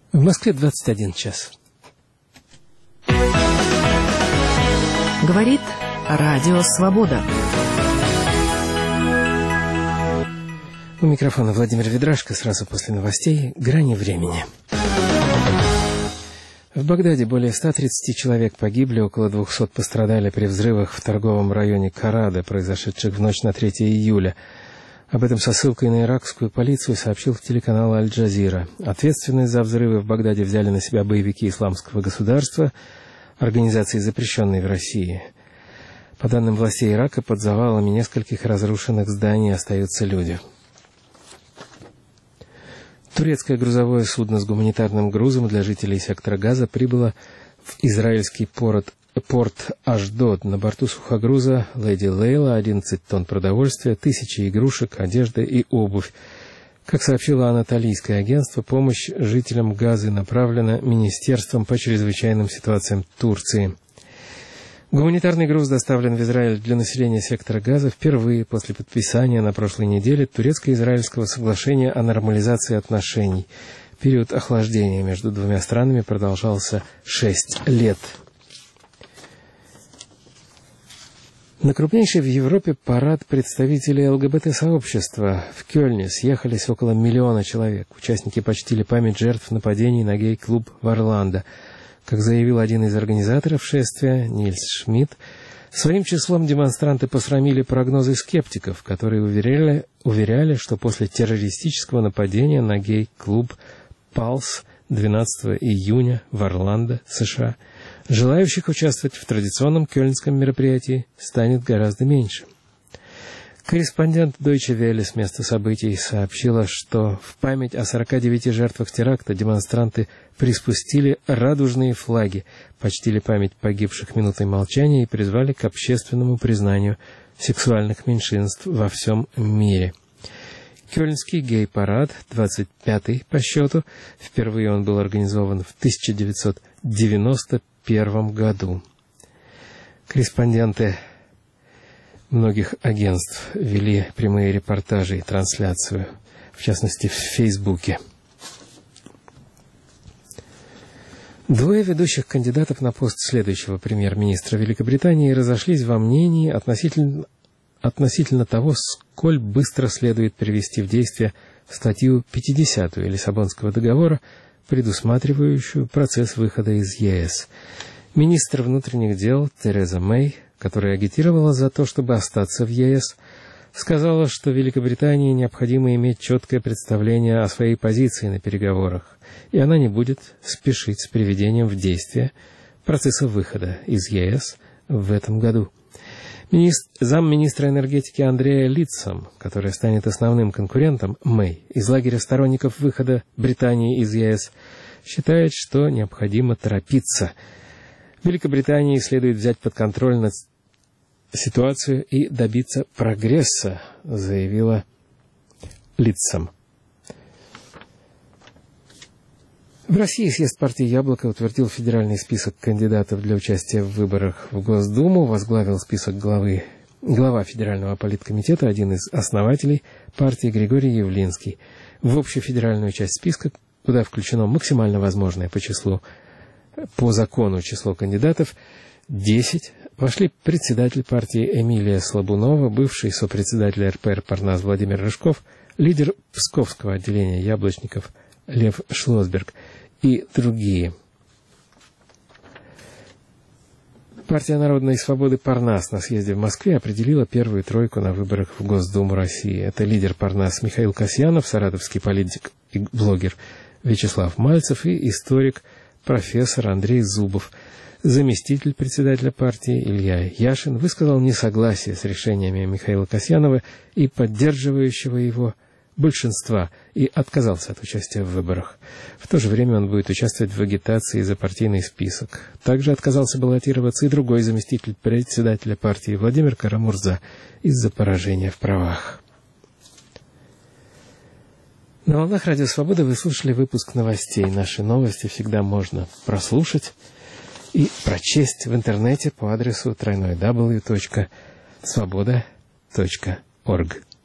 В Москве 21 час. Говорит Радио Свобода. У микрофона Владимир Ведрашко. Сразу после новостей «Грани времени». В Багдаде более 130 человек погибли, около 200 пострадали при взрывах в торговом районе Карада, произошедших в ночь на 3 июля. Об этом со ссылкой на иракскую полицию сообщил телеканал «Аль-Джазира». Ответственность за взрывы в Багдаде взяли на себя боевики Исламского государства, организации, запрещенной в России. По данным властей Ирака, под завалами нескольких разрушенных зданий остаются люди. Турецкое грузовое судно с гуманитарным грузом для жителей сектора Газа прибыло в израильский порт Ашдод. На борту сухогруза «Леди Лейла» 11 тонн продовольствия, тысячи игрушек, одежда и обувь. Как сообщило анатолийское агентство, помощь жителям Газы направлена Министерством по чрезвычайным ситуациям Турции. Гуманитарный груз доставлен в Израиль для населения сектора Газа впервые после подписания на прошлой неделе турецко-израильского соглашения о нормализации отношений. Период охлаждения между двумя странами продолжался 6 лет. На крупнейший в Европе парад представителей ЛГБТ-сообщества в Кёльне съехались около 1 миллиона человек. Участники почтили память жертв нападений на гей-клуб в Орландо. Как заявил один из организаторов шествия, Нильс Шмидт, своим числом демонстранты посрамили прогнозы скептиков, которые уверяли, что после террористического нападения на гей-клуб «Палс» 12 июня в Орландо, США, желающих участвовать в традиционном кёльнском мероприятии станет гораздо меньше. Корреспондент Deutsche Welle с места событий сообщила, что в память о 49 жертвах теракта демонстранты приспустили радужные флаги, почтили память погибших минутой молчания и призвали к общественному признанию сексуальных меньшинств во всем мире. Кёльнский гей-парад, 25-й по счету, впервые он был организован в 1991 году. Корреспонденты многих агентств вели прямые репортажи и трансляцию, в частности в Фейсбуке. Двое ведущих кандидатов на пост следующего премьер-министра Великобритании разошлись во мнении относительно того, сколь быстро следует привести в действие статью 50 Лиссабонского договора, предусматривающую процесс выхода из ЕС. Министр внутренних дел Тереза Мэй, которая агитировала за то, чтобы остаться в ЕС, сказала, что Великобритании необходимо иметь четкое представление о своей позиции на переговорах, и она не будет спешить с приведением в действие процесса выхода из ЕС в этом году. Замминистра энергетики Андреа Литцам, который станет основным конкурентом Мэй из лагеря сторонников выхода Британии из ЕС, считает, что необходимо торопиться. Великобритании следует взять под контроль ситуацию и добиться прогресса, заявила Литцам. В России съезд партии «Яблоко» утвердил федеральный список кандидатов для участия в выборах в Госдуму, возглавил список глава Федерального политкомитета, один из основателей партии Григорий Явлинский. В общефедеральную часть списка, куда включено максимально возможное по закону число кандидатов, 10, вошли председатель партии Эмилия Слабунова, бывший сопредседатель РПР «Парнас» Владимир Рыжков, лидер Псковского отделения яблочников Лев Шлосберг и другие. Партия народной свободы «Парнас» на съезде в Москве определила первую тройку на выборах в Госдуму России. Это лидер «Парнас» Михаил Касьянов, саратовский политик и блогер Вячеслав Мальцев и историк профессор Андрей Зубов. Заместитель председателя партии Илья Яшин высказал несогласие с решениями Михаила Касьянова и поддерживающего его большинства и отказался от участия в выборах. В то же время он будет участвовать в агитации за партийный список. Также отказался баллотироваться и другой заместитель председателя партии Владимир Карамурза из-за поражения в правах. На волнах Радио Свобода вы слушали выпуск новостей. Наши новости всегда можно прослушать и прочесть в интернете по адресу www.svoboda.org.